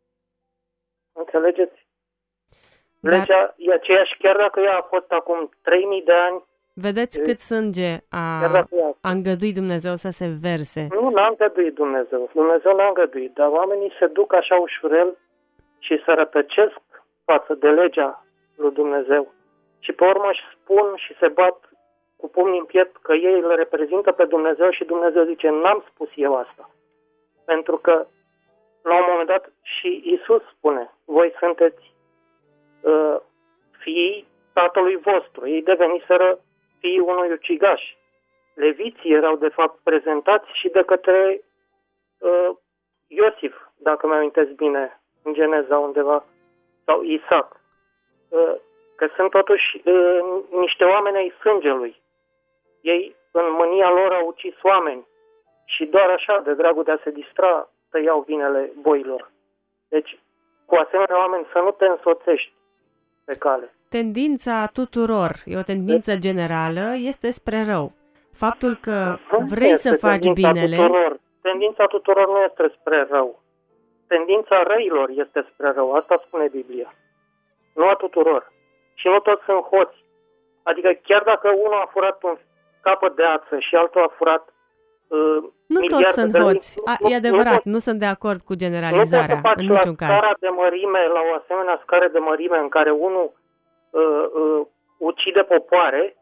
înțelegeți? Dar... Legea e aceeași, chiar dacă ea a fost acum trei mii de ani. Vedeți e... cât sânge a, a îngăduit Dumnezeu să se verse. Nu, n-a îngăduit Dumnezeu. Dumnezeu n-a îngăduit, dar oamenii se duc așa ușurel și se rătăcesc față de legea lui Dumnezeu. Și pe urmă își spun și se bat cu pumnii în piept că ei îl reprezintă pe Dumnezeu și Dumnezeu zice, n-am spus eu asta. Pentru că la un moment dat și Iisus spune, voi sunteți uh, fiii tatălui vostru. Ei deveniseră fiii unui ucigaș. Leviții erau de fapt prezentați și de către uh, Iosif, dacă mi-am amintesc bine, în Geneza undeva, sau Isaac. Uh, că sunt totuși uh, niște oameni ai sângelui. Ei în mânia lor au ucis oameni și doar așa, de dragul de a se distra, tăiau vinele boilor. Deci, cu asemenea oameni să nu te însoțești pe cale. Tendința tuturor, e o tendință generală, este spre rău. Faptul că vrei să faci binele... Tuturor. Tendința tuturor nu este spre rău. Tendința răilor este spre rău. Asta spune Biblia. Nu a tuturor. Și nu toți sunt hoți. Adică chiar dacă unul a furat un capăt de ață și altul a furat uh, nu toți sunt hoți. A, e adevărat, nu, nu sunt de acord cu generalizarea, în niciun caz. Nu poți de mărime, la o asemenea scară de mărime în care unul uh, uh, ucide popoare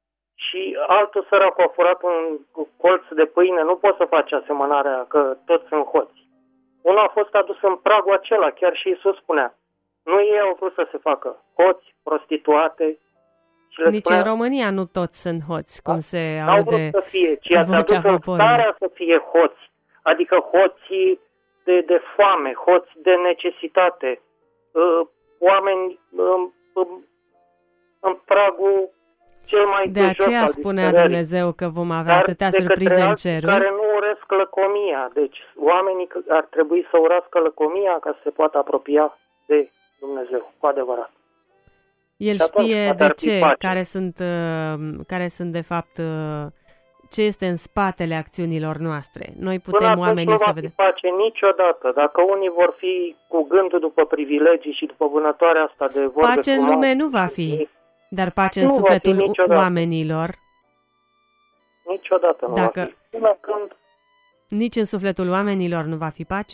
și altul sărac a furat un colț de pâine, nu poți să faci asemănarea că toți sunt hoți. Unul a fost adus în pragul acela, chiar și Iisus spunea. Nu ei au vrut să se facă hoți, prostituate. Nici spunea, în România nu toți sunt hoți, cum se aude vocea poporului. N-au vrut să fie, ci ați adus în starea să fie hoți. Adică hoții de, de foame, hoți de necesitate, uh, oameni um, um, în pragul cel mai de aceea spunea Dumnezeu că vom avea Dar atâtea surprize în ceruri. Care nu urăsc lăcomia. Deci oamenii ar trebui să urască lăcomia ca să se poată apropia de Dumnezeu, cu adevărat. El știe de ce, care sunt, care sunt de fapt, ce este în spatele acțiunilor noastre. Noi putem Până oamenii să vedem. Nu va fi pace niciodată. Dacă unii vor fi cu gândul după privilegii și după vânătoarea asta de vorbe pace în lume nu va fi, dar pace în nu sufletul oamenilor. Niciodată nu Dacă va fi. Până când... Nici în sufletul oamenilor nu va fi pace?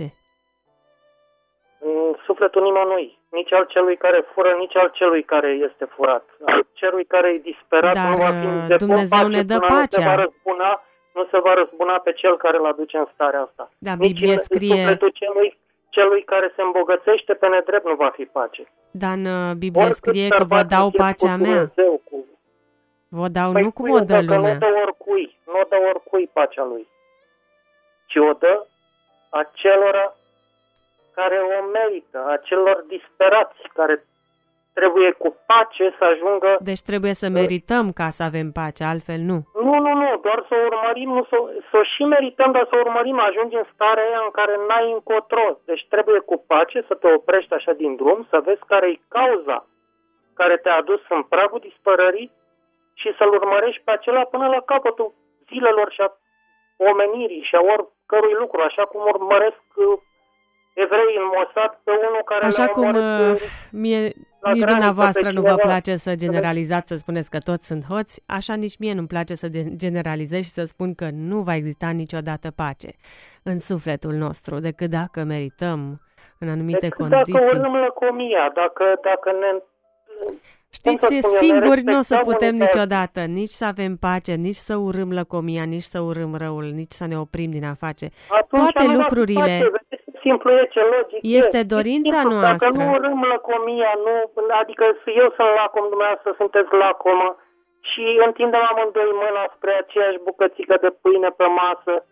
În sufletul nimănui. Nici al celui care fură, nici al celui care este furat. Al celui care e disperat Dar nu va fi de Dumnezeu pace ne dă pacea. Nu se va răzbuna, nu se va răzbuna pe cel care îl aduce în starea asta. Da, nici Biblie în scrie... sufletul celui, celui care se îmbogățește pe nedrept nu va fi pace. Dar în Biblie Oricât scrie că vă dau pacea mea. Dumnezeu, cu... Vă dau, păi nu cum o dă lumea. Nu dă oricui, nu dă oricui pacea lui, ci o dă acelora care o merită, acelor disperați, care trebuie cu pace să ajungă... Deci trebuie să merităm ca să avem pace, altfel nu. Nu, nu, nu, doar să o urmărim, nu să, să o și merităm, dar să o urmărim, ajungi în starea aia în care n-ai încotro. Deci trebuie cu pace să te oprești așa din drum, să vezi care e cauza care te-a adus în pragul dispărării și să-l urmărești pe acela până la capătul zilelor și a omenirii și a oricărui lucru, așa cum urmăresc evrei în Mossad pe unul care așa cum uh, mie, nici dumneavoastră nu vă place să generalizați, să spuneți că toți sunt hoți, așa nici mie nu-mi place să generalizez și să spun că nu va exista niciodată pace în sufletul nostru, decât dacă merităm în anumite decât condiții. Dacă urâm lăcomia, dacă, dacă ne... Știți, singuri nu o să putem niciodată nici să avem pace, nici să urâm lăcomia, nici să urâm răul, nici să ne oprim din a face. Atunci toate lucrurile... Simplu e ce logic este e. dorința simplu, noastră. Dacă nu urâm lăcomia, nu, adică eu sunt lacom, dumneavoastră sunteți lacomă și întindem amândoi mâna spre aceeași bucățică de pâine pe masă,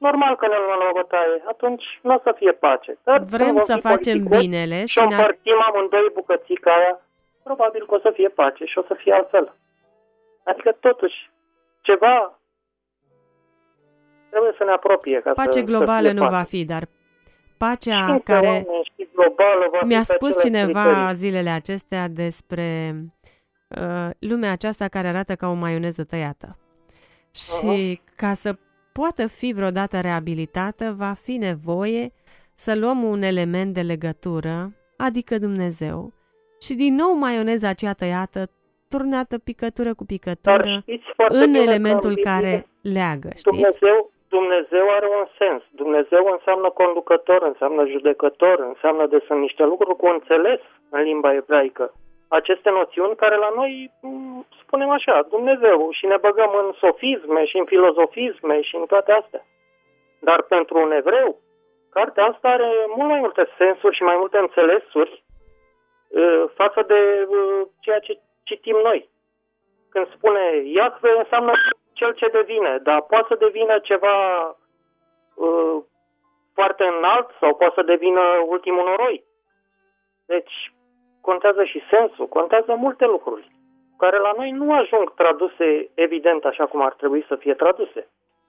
normal că ne luăm la o bătaie, atunci nu o să fie pace. Dar Vrem să facem binele și și o ne împărțim amândoi bucățica aia, probabil că o să fie pace și o să fie altfel. Adică totuși, ceva trebuie să ne apropie. Ca pace să, globală să nu pace. va fi, dar pacea Știu că care... oameni, știi, globală va Mi-a fi pe spus aceleași cineva criterii. zilele acestea despre uh, lumea aceasta care arată ca o maioneză tăiată. Și uh-huh. ca să poată fi vreodată reabilitată, va fi nevoie să luăm un element de legătură, adică Dumnezeu, și din nou maioneza aceea tăiată, turnată picătură cu picătură, Dar știți foarte în bine elementul că care leagă, știți? Dumnezeu, Dumnezeu are un sens. Dumnezeu înseamnă conducător, înseamnă judecător, înseamnă de sunt niște lucruri cu înțeles în limba ebraică. Aceste noțiuni care la noi m, spunem așa, Dumnezeu, și ne băgăm în sofisme și în filozofisme și în toate astea. Dar pentru un evreu, cartea asta are mult mai multe sensuri și mai multe înțelesuri uh, față de uh, ceea ce citim noi. Când spune Iahve, înseamnă cel ce devine, dar poate să devină ceva uh, foarte înalt sau poate să devină ultimul noroi. Deci contează și sensul, contează multe lucruri care la noi nu ajung traduse evident așa cum ar trebui să fie traduse.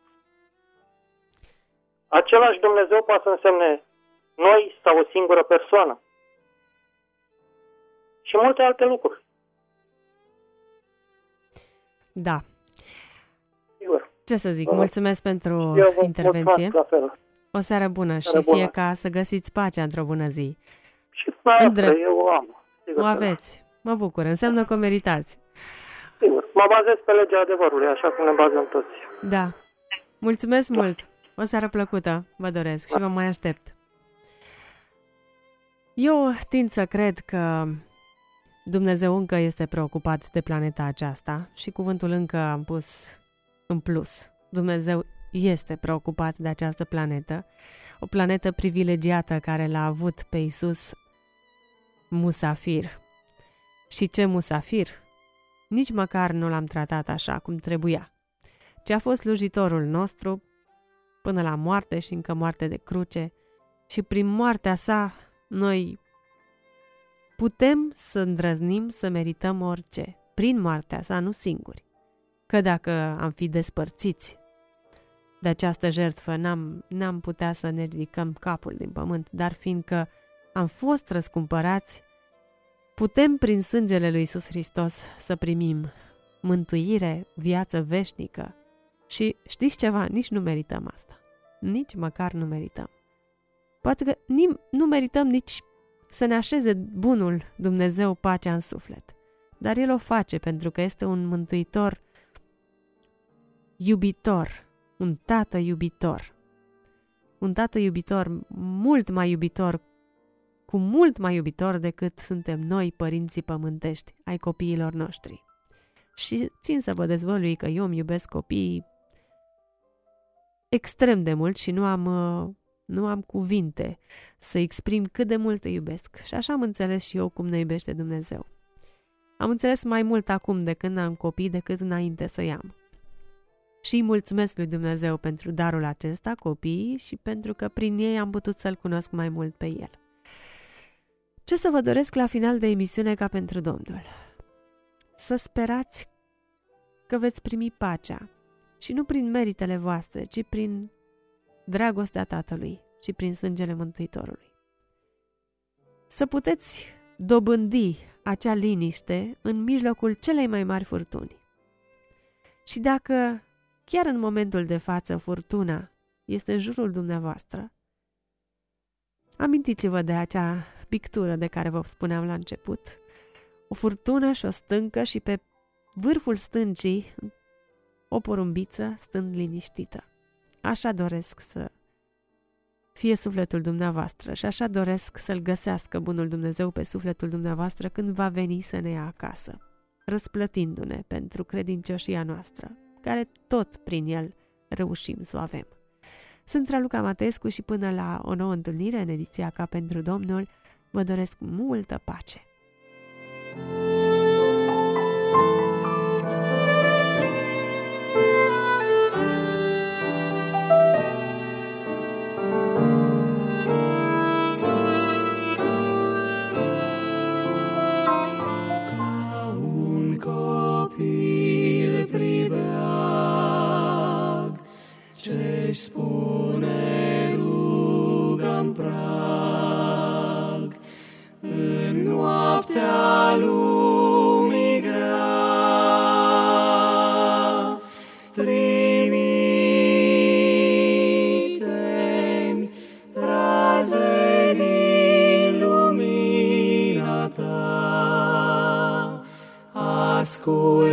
Același Dumnezeu poate să însemne noi sau o singură persoană. Și multe alte lucruri. Da. Sigur. Ce să zic, mulțumesc pentru Eu vă intervenție. mulțumesc la fel. O seară bună și Seară bună. fie ca să găsiți pacea într-o bună zi. Și mai Îndră- eu o am. Sigur O că aveți. Mă bucur. Înseamnă că o meritați. da. Sigur. Mă bazez pe legea adevărului, așa cum ne bazăm toți. Da. Mulțumesc mult. O seară plăcută. Vă doresc și vă mai aștept. Eu tind să cred că Dumnezeu încă este preocupat de planeta aceasta și cuvântul încă am pus în plus. Dumnezeu este preocupat de această planetă, o planetă privilegiată care l-a avut pe Iisus musafir. Și ce musafir? Nici măcar nu l-am tratat așa cum trebuia, ci a fost slujitorul nostru până la moarte și încă moarte de cruce și prin moartea sa noi putem să îndrăznim să merităm orice, prin moartea sa, nu singuri. Că dacă am fi despărțiți de această jertfă, n-am, n-am putea să ne ridicăm capul din pământ, dar fiindcă am fost răscumpărați, putem prin sângele lui Iisus Hristos să primim mântuire, viață veșnică. Și știți ceva? Nici nu merităm asta. Nici măcar nu merităm. Poate că nu merităm nici să ne așeze bunul Dumnezeu pacea în suflet. Dar El o face pentru că este un mântuitor iubitor, un tată iubitor. Un tată iubitor, mult mai iubitor, cu mult mai iubitor decât suntem noi, părinții pământești, ai copiilor noștri. Și țin să vă dezvălui că eu îmi iubesc copiii extrem de mult și nu am, nu am cuvinte să exprim cât de mult îi iubesc. Și așa am înțeles și eu cum ne iubește Dumnezeu. Am înțeles mai mult acum de când am copii decât înainte să-i am. Și îi mulțumesc lui Dumnezeu pentru darul acesta, copiii, și pentru că prin ei am putut să-L cunosc mai mult pe El. Ce să vă doresc la final de emisiune ca pentru Domnul? Să sperați că veți primi pacea și nu prin meritele voastre, ci prin dragostea Tatălui și prin sângele Mântuitorului. Să puteți dobândi acea liniște în mijlocul celei mai mari furtuni. Și dacă chiar în momentul de față furtuna este în jurul dumneavoastră, amintiți-vă de acea pictură de care vă spuneam la început, o furtună și o stâncă și pe vârful stâncii o porumbiță stând liniștită. Așa doresc să fie sufletul dumneavoastră și așa doresc să-L găsească bunul Dumnezeu pe sufletul dumneavoastră când va veni să ne ia acasă, răsplătindu-ne pentru credincioșia noastră, care tot prin El reușim să o avem. Sunt Raluca Matescu și până la o nouă întâlnire în ediția Ca pentru Domnul, vă doresc multă pace!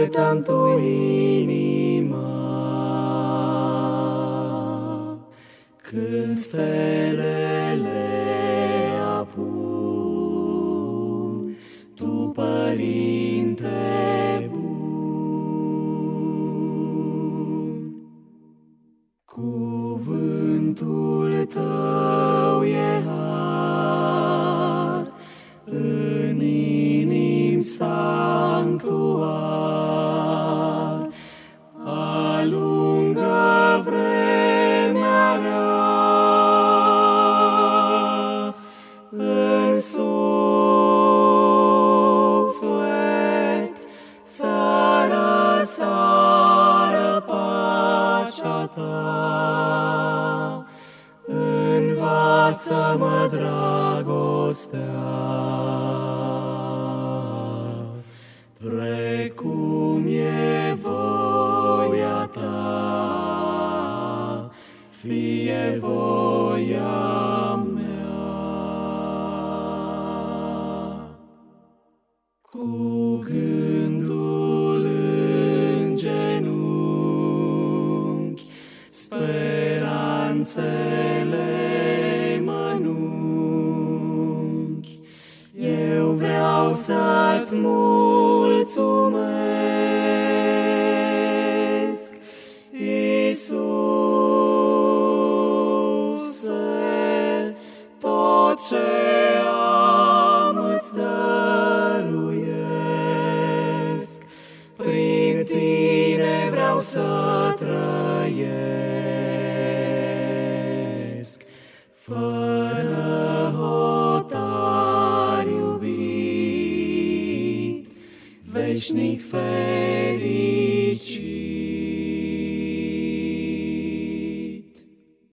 ascultam tu inima. Când stelele apun, tu, Părinte bun, cuvântul tău e har în inim sanctuar, alungă vremea rea, în suflet sară, sară pacea ta, învață-mă dragostea, precum e voia ta, fie voia mea. Cu gândul în genunchi, speranțele mănunchi, eu vreau să-ți mulțumesc, Iisuse, tot ce am îți dăruiesc, prin tine vreau să trăiesc, fără hotar iubit, veșnic fericit.